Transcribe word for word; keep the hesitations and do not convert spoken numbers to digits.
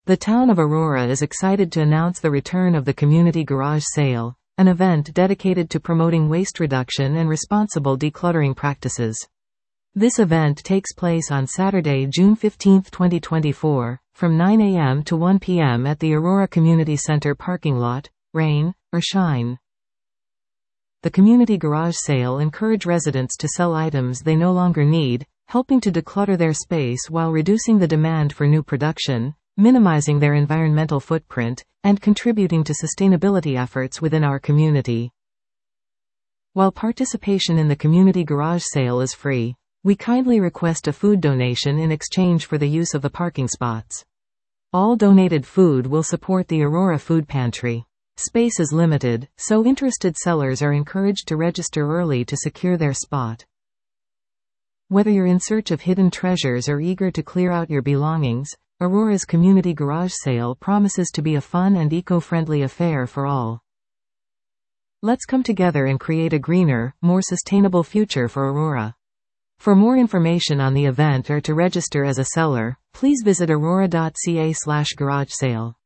The town of Aurora is excited to announce the return of the Community Garage Sale, an event dedicated to promoting waste reduction and responsible decluttering practices. This event takes place on Saturday, June fifteenth, twenty twenty-four, from nine a m to one p m at the Aurora Community Center parking lot, rain or shine. The Community Garage Sale encourages residents to sell items they no longer need, helping to declutter their space while reducing the demand for new production, minimizing their environmental footprint, and contributing to sustainability efforts within our community. While participation in the Community Garage Sale is free, we kindly request a food donation in exchange for the use of the parking spots. All donated food will support the Aurora Food Pantry. Space is limited, so interested sellers are encouraged to register early to secure their spot. Whether you're in search of hidden treasures or eager to clear out your belongings, Aurora's Community Garage Sale promises to be a fun and eco-friendly affair for all. Let's come together and create a greener, more sustainable future for Aurora. For more information on the event or to register as a seller, please visit aurora dot c a slash garage sale.